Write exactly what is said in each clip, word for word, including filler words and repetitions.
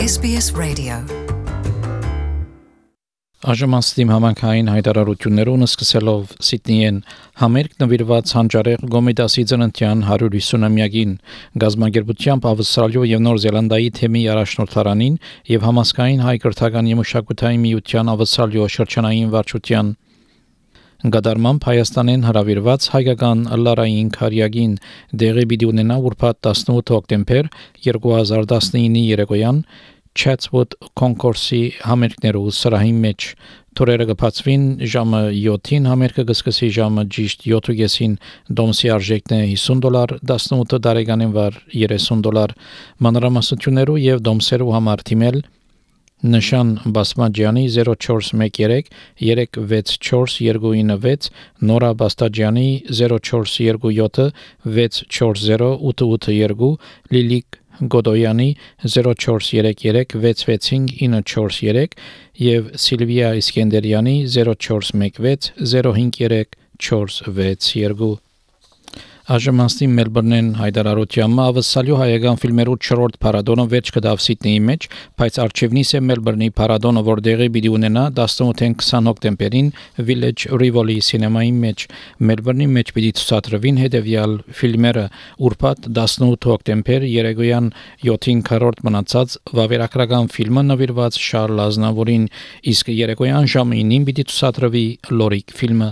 S B S Radio. Այժմ համանքային հայտարարություններուն սկսելով Սիդնեին համերգ նվիրված հանճարեղ Գոմեդասի ծննդյան հարյուր ութսունամյակին գազագերբությամբ Ավստրալիա եւ Նոր Զելանդիայի թեմի առաջնորդարանին եւ համասկային հայ կրթական եւ մշակութային միության Ավստրալիա շրջանային վարչության Գադարմամբ Հայաստանեն հրավիրված հայկական լարային քարյակին դեղի պիտի ունենա ուրբաթ տասնութ հոկտեմբեր երկու հազար տասնինի երեկոյան Chatswood Concourse-ի համերգներու սրահի մեջ թուրերը կբացվին ժամը յոթին համերգը կսկսի ժամը ճիշտ յոթին դոմսի արժեքն է հիսուն դոլար տասնութ տարեկանին վար երեսուն դոլար մանրամասնություններու եւ դոմսերու համար թիմել Նշան Բասմաջյանի zero four one three three six four two nine six Նորա Բաստաջյանի zero four two seven six four zero eight eight two Լիլիկ Գոդոյանի zero four three three six six nine four three եւ Սիլվիա Իսկենդերյանի zero four one six zero five three four six two Այժմաստի Մելբուրնեն հայտարարությամբ ավսալյո հայկական ֆիլմերու չորրորդ փառատոնը վերջ կդավ Սիդնեի մեջ, բայց արչիվնիս է Մելբուրնի փառատոնը, որ դեղի պիտի ունենա տասնութ քսան հոկտեմբերին Village Rivoli սինեմայի մեջ։ Մելբուրնի մեջ պիտի ցուցադրվին հետևյալ ֆիլմերը՝ ուրբաթ տասնութ հոկտեմբեր երեկոյան յոթին քառորդ մնացած վավերագրական ֆիլմը նվիրված Շարլ Ազնավուրին, իսկ երեկոյան ժամը ինին պիտի ցուցադրվի Լորիկ ֆիլմը։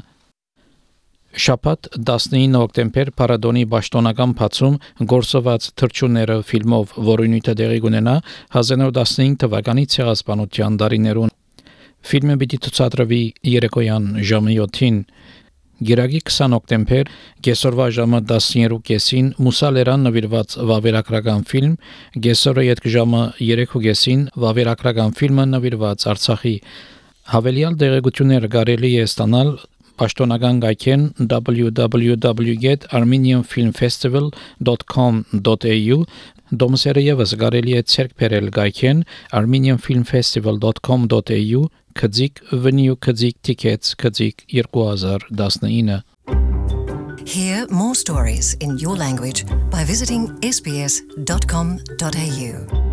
Շաբաթ տասնինը հոկտեմբեր Փարադոնի Պաշտոնական բացում գործված թռչունները ֆիլմով, որի նյութը դեղի կունենա հազար նորը տասնհինգ թվականի ցեղասպանության տարիներուն։ Ֆիլմը պիտի ցուցադրվի երեկոյան ժամը յոթին։ Գիրագի քսան հոկտեմբեր գեսորվա ժամը տասներկու կեսին Մուսալերան նվիրված վավերագրական ֆիլմ, գեսորը յետք ժամը երեք ու կեսին վավերագրական ֆիլմը նվիրված Արցախի։ Հավելյալ դեղեցություններ կարելի է ստանալ Պաշտոնական գայքեն w w w dot armenian film festival dot com dot a u Դոմսերը եւս կարելի է ցերկ բերել գայքեն armenian film festival dot com dot a u քծիկ venue քծիկ tickets քծիկ երկու հազար տասնինը Hear more stories in your language by visiting s b s dot com dot a u